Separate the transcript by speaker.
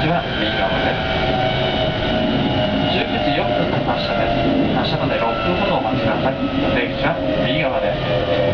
Speaker 1: は右側です。19時4分の発車です。発車まで6分ほどお待ちください。出口は右側です。